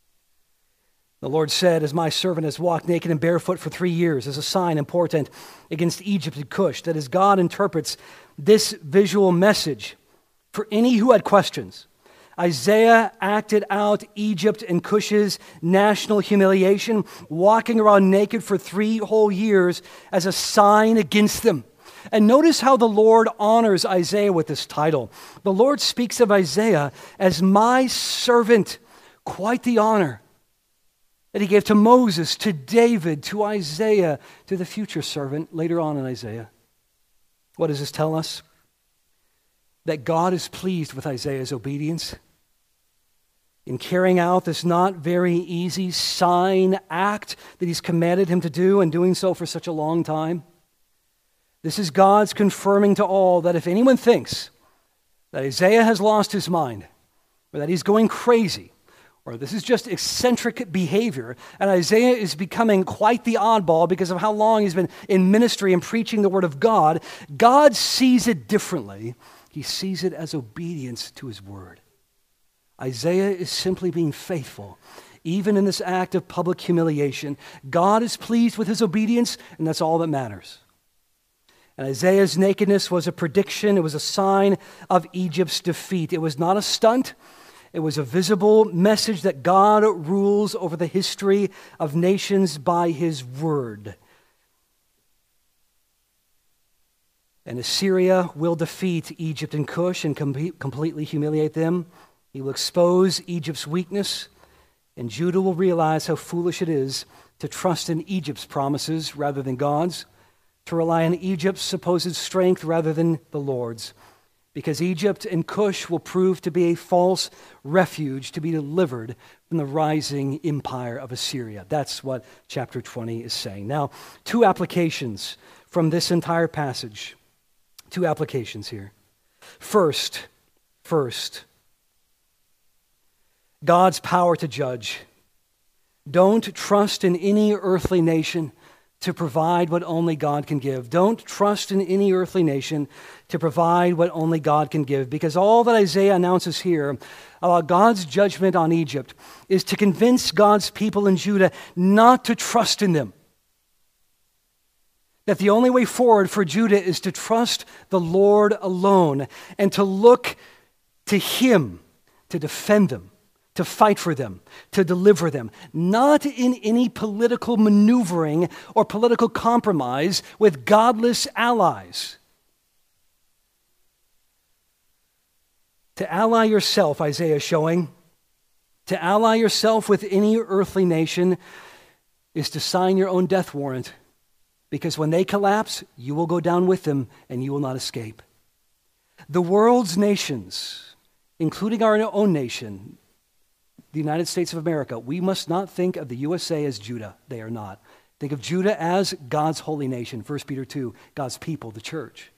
The Lord said, "As my servant has walked naked and barefoot for three years, as a sign and portent against Egypt and Cush," that as God interprets this visual message for any who had questions, Isaiah acted out Egypt and Cush's national humiliation, walking around naked for three whole years as a sign against them. And notice how the Lord honors Isaiah with this title. The Lord speaks of Isaiah as my servant, quite the honor that he gave to Moses, to David, to Isaiah, to the future servant later on in Isaiah. What does this tell us? That God is pleased with Isaiah's obedience in carrying out this not very easy sign act that he's commanded him to do, and doing so for such a long time. This is God's confirming to all that if anyone thinks that Isaiah has lost his mind, or that he's going crazy, or this is just eccentric behavior, and Isaiah is becoming quite the oddball because of how long he's been in ministry and preaching the word of God, God sees it differently. He sees it as obedience to his word. Isaiah is simply being faithful. Even in this act of public humiliation, God is pleased with his obedience, and that's all that matters. And Isaiah's nakedness was a prediction. It was a sign of Egypt's defeat. It was not a stunt. It was a visible message that God rules over the history of nations by his word. And Assyria will defeat Egypt and Cush and com- completely humiliate them. He will expose Egypt's weakness, and Judah will realize how foolish it is to trust in Egypt's promises rather than God's, to rely on Egypt's supposed strength rather than the Lord's, because Egypt and Cush will prove to be a false refuge to be delivered from the rising empire of Assyria. That's what chapter twenty is saying. Now, two applications from this entire passage. Two applications here. First, first, God's power to judge. Don't trust in any earthly nation to provide what only God can give. Don't trust in any earthly nation to provide what only God can give, because all that Isaiah announces here about God's judgment on Egypt is to convince God's people in Judah not to trust in them. That the only way forward for Judah is to trust the Lord alone and to look to him to defend them, to fight for them, to deliver them, not in any political maneuvering or political compromise with godless allies. To ally yourself, Isaiah is showing, to ally yourself with any earthly nation is to sign your own death warrant, because when they collapse, you will go down with them and you will not escape. The world's nations, including our own nation, the United States of America, we must not think of the U S A as Judah. They are not. Think of Judah as God's holy nation, First Peter two, God's people, the church.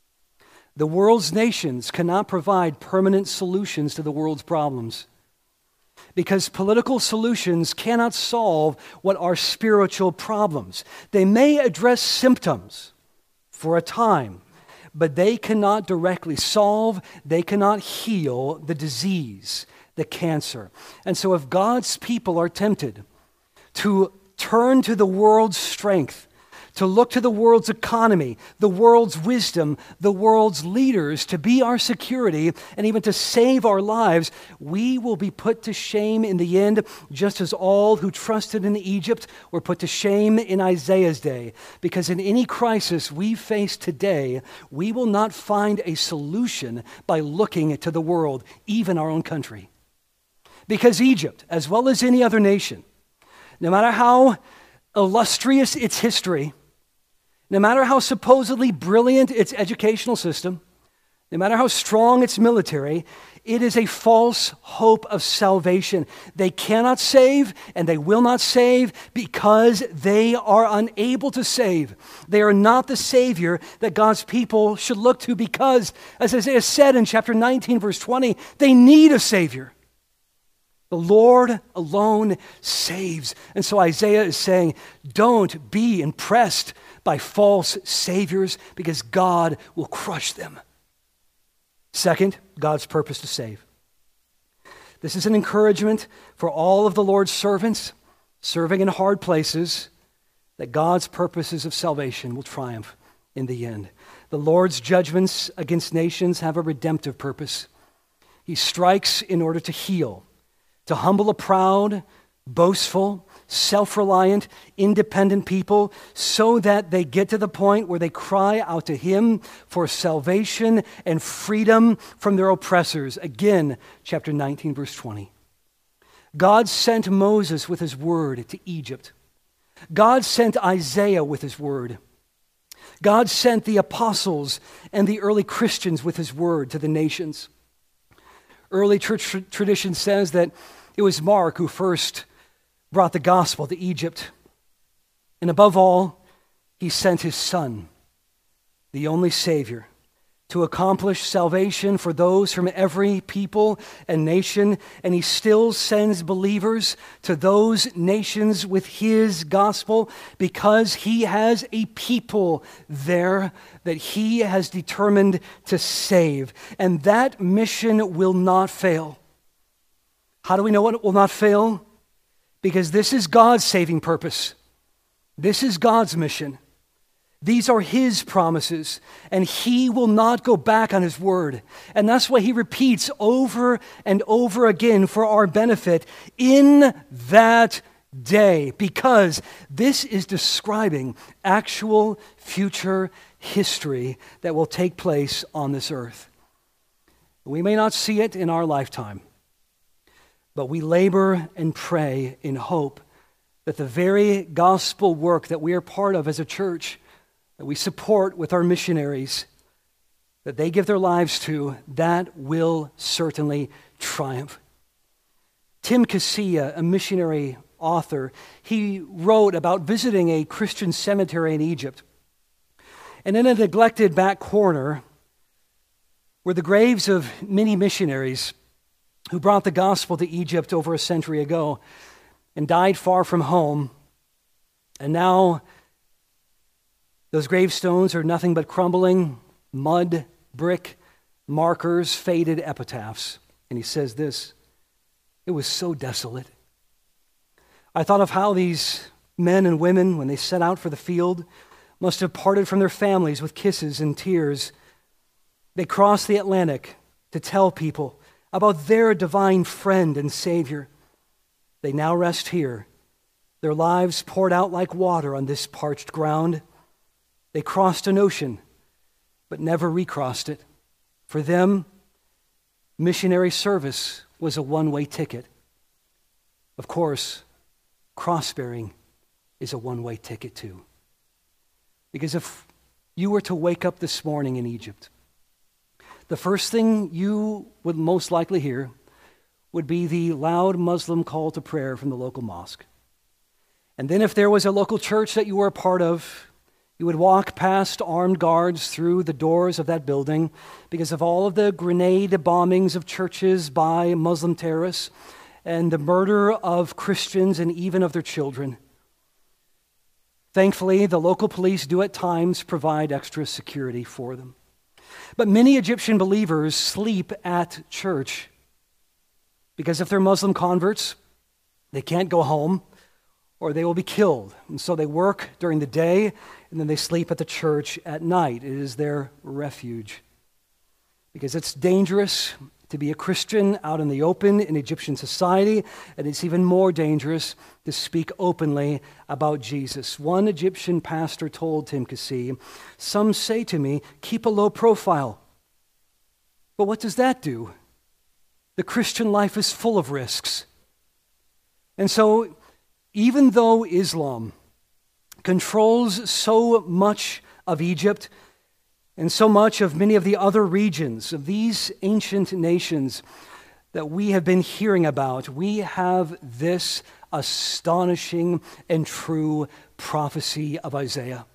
The world's nations cannot provide permanent solutions to the world's problems, because political solutions cannot solve what are spiritual problems. They may address symptoms for a time, but they cannot directly solve, they cannot heal the disease, the cancer. And so if God's people are tempted to turn to the world's strength, to look to the world's economy, the world's wisdom, the world's leaders to be our security and even to save our lives, we will be put to shame in the end, just as all who trusted in Egypt were put to shame in Isaiah's day. Because in any crisis we face today, we will not find a solution by looking to the world, even our own country. Because Egypt, as well as any other nation, no matter how illustrious its history, no matter how supposedly brilliant its educational system, no matter how strong its military, it is a false hope of salvation. They cannot save, and they will not save because they are unable to save. They are not the Savior that God's people should look to, because, as Isaiah said in chapter nineteen, verse twenty, they need a Savior. The Lord alone saves. And so Isaiah is saying, don't be impressed by false saviors, because God will crush them. Second, God's purpose to save. This is an encouragement for all of the Lord's servants serving in hard places, that God's purposes of salvation will triumph in the end. The Lord's judgments against nations have a redemptive purpose. He strikes in order to heal, to humble a proud, boastful, self-reliant, independent people, so that they get to the point where they cry out to him for salvation and freedom from their oppressors. Again, chapter nineteen, verse twenty. God sent Moses with his word to Egypt. God sent Isaiah with his word. God sent the apostles and the early Christians with his word to the nations. Early church tradition says that it was Mark who first brought the gospel to Egypt. And above all, he sent his son, the only Savior, to accomplish salvation for those from every people and nation. And he still sends believers to those nations with his gospel, because he has a people there that he has determined to save. And that mission will not fail. How do we know it will not fail? Because this is God's saving purpose. This is God's mission. These are his promises, and he will not go back on his word. And that's why he repeats over and over again for our benefit, in that day, because this is describing actual future history that will take place on this earth. We may not see it in our lifetime, but we labor and pray in hope that the very gospel work that we are part of as a church, that we support with our missionaries, that they give their lives to, that will certainly triumph. Tim Casilla, a missionary author, he wrote about visiting a Christian cemetery in Egypt. And in a neglected back corner were the graves of many missionaries who brought the gospel to Egypt over a century ago and died far from home. And now those gravestones are nothing but crumbling mud, brick, markers, faded epitaphs. And he says this, "It was so desolate. I thought of how these men and women, when they set out for the field, must have parted from their families with kisses and tears. They crossed the Atlantic to tell people about their divine friend and Savior. They now rest here, their lives poured out like water on this parched ground. They crossed an ocean, but never recrossed it. For them, missionary service was a one-way ticket. Of course, cross-bearing is a one-way ticket too. Because if you were to wake up this morning in Egypt, the first thing you would most likely hear would be the loud Muslim call to prayer from the local mosque. And then if there was a local church that you were a part of, you would walk past armed guards through the doors of that building because of all of the grenade bombings of churches by Muslim terrorists and the murder of Christians and even of their children. Thankfully, the local police do at times provide extra security for them. But many Egyptian believers sleep at church because if they're Muslim converts, they can't go home or they will be killed. And so they work during the day and then they sleep at the church at night. It is their refuge. Because it's dangerous to be a Christian out in the open in Egyptian society, and it's even more dangerous to speak openly about Jesus. One Egyptian pastor told Tim Casilla, "Some say to me, keep a low profile. But what does that do? The Christian life is full of risks." And so, even though Islam controls so much of Egypt and so much of many of the other regions of these ancient nations that we have been hearing about, we have this astonishing and true prophecy of Isaiah.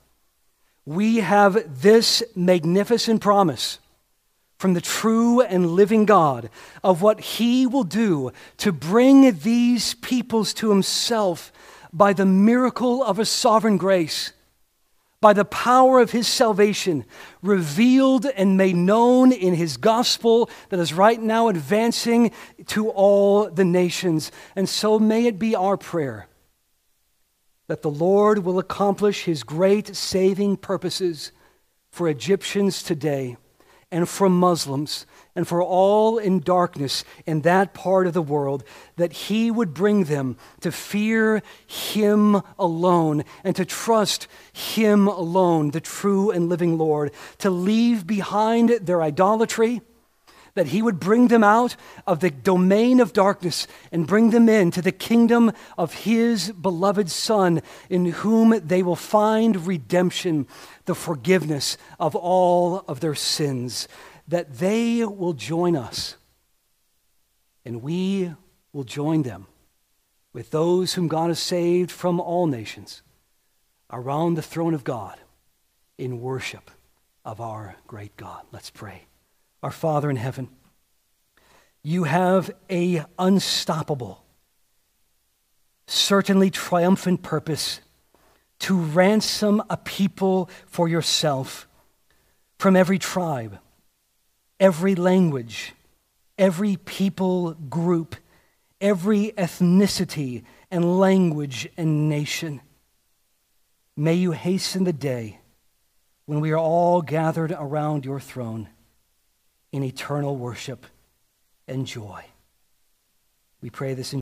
We have this magnificent promise from the true and living God of what he will do to bring these peoples to himself by the miracle of his sovereign grace, by the power of his salvation, revealed and made known in his gospel that is right now advancing to all the nations. And so may it be our prayer that the Lord will accomplish his great saving purposes for Egyptians today and for Muslims and for all in darkness in that part of the world, that he would bring them to fear him alone and to trust him alone, the true and living Lord, to leave behind their idolatry, that he would bring them out of the domain of darkness and bring them into the kingdom of his beloved Son, in whom they will find redemption, the forgiveness of all of their sins, that they will join us and we will join them with those whom God has saved from all nations around the throne of God in worship of our great God. Let's pray. Our Father in heaven, you have an unstoppable, certainly triumphant purpose to ransom a people for yourself from every tribe, every language, every people group, every ethnicity and language and nation. May you hasten the day when we are all gathered around your throne in eternal worship and joy. We pray this in